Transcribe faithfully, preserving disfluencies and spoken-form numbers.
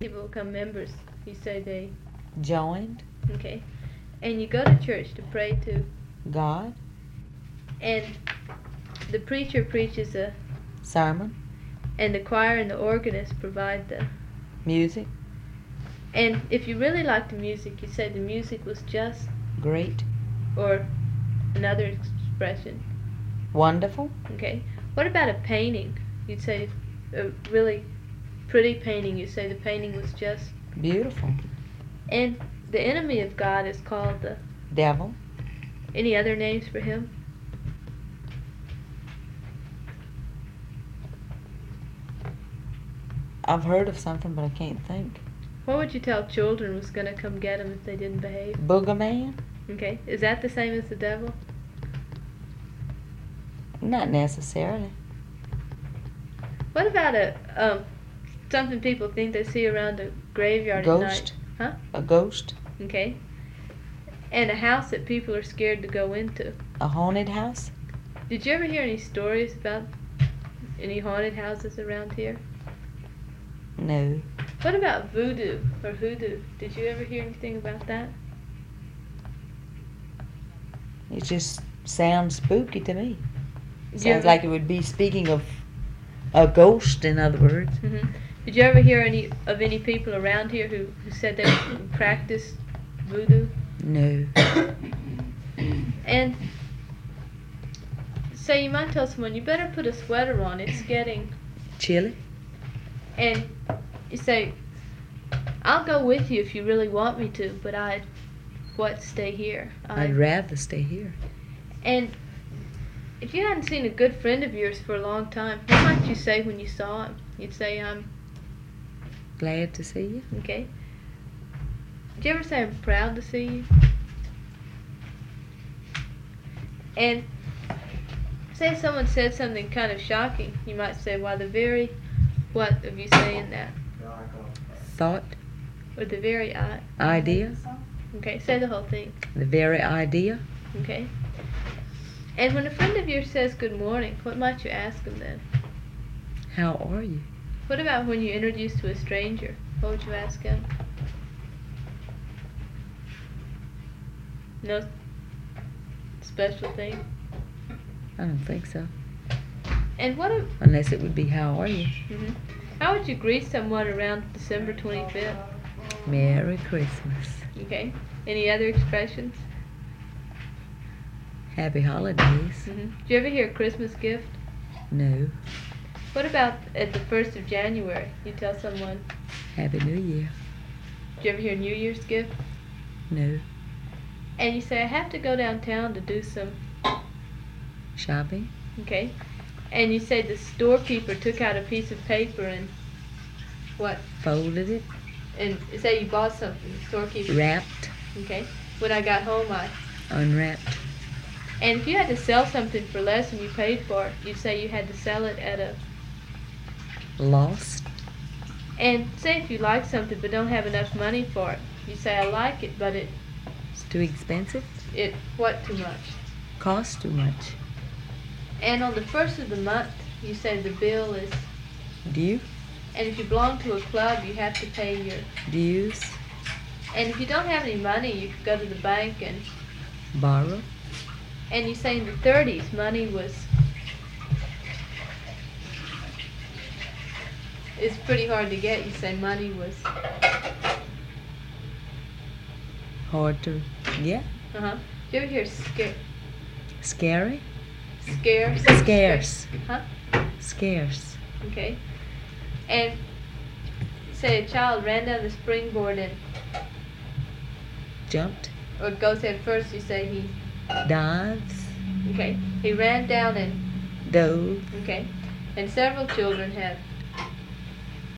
people become members, you say they... Joined. Okay. And you go to church to pray to... God. And the preacher preaches a... Sermon. And the choir and the organist provide the... Music. And if you really like the music, you say the music was just... Great. Or another expression. Wonderful. Okay. What about a painting? You'd say a really pretty painting. You say the painting was just... Beautiful. And the enemy of God is called the... Devil. Any other names for him? I've heard of something, but I can't think. What would you tell children was going to come get them if they didn't behave? Boogerman. Okay. Is that the same as the devil? Not necessarily. What about a um something people think they see around a graveyard Ghost. at night? Huh? A ghost. Okay. And a house that people are scared to go into. A haunted house. Did you ever hear any stories about any haunted houses around here? No. What about voodoo or hoodoo? Did you ever hear anything about that? It just sounds spooky to me. Did Sounds you ever- like it would be speaking of a ghost, in other words. Mm-hmm. Did you ever hear any of any people around here who, who said they practiced voodoo? No. And say you might tell someone, you better put a sweater on, it's getting... Chilly. And you say, I'll go with you if you really want me to, but I'd, what, stay here? I'd rather stay here. And if you hadn't seen a good friend of yours for a long time, what might you say when you saw him? You'd say, I'm... Glad to see you. Okay. Did you ever say, I'm proud to see you? And say someone said something kind of shocking, you might say, why, the very... What of you saying that? Thought. Or the very I... Idea. Okay, say the whole thing. The very idea. Okay. And when a friend of yours says good morning, what might you ask them then? How are you? What about when you're introduced to a stranger? What would you ask him? No special thing? I don't think so. And what if... Unless it would be, how are you? Mm-hmm. How would you greet someone around December twenty-fifth? Merry Christmas. Okay. Any other expressions? Happy holidays. Mm-hmm. Did you ever hear a Christmas gift? No. What about at the first of January? You tell someone... Happy New Year. Did you ever hear New Year's gift? No. And you say, I have to go downtown to do some... Shopping. Okay. And you say the storekeeper took out a piece of paper and... What? Folded it. And say you bought something, the storekeeper... Wrapped. Okay. When I got home, I... Unwrapped. And if you had to sell something for less than you paid for it, you'd say you had to sell it at a... Lost. And say if you like something but don't have enough money for it, you say, I like it, but it... It's too expensive. It... What too much? Costs too much. And on the first of the month, you say the bill is... Due. And if you belong to a club, you have to pay your... Dues. And if you don't have any money, you could go to the bank and... Borrow. And you say in the thirties, money was... It's pretty hard to get. You say money was... Hard to get. Uh-huh. Do you ever hear sca- Scary. scarce? Scarce. Huh? Scarce. Okay. And say a child ran down the springboard and... Jumped. Or goes head first, you say he... Dives. Okay. He ran down and... Dove. Okay. And several children have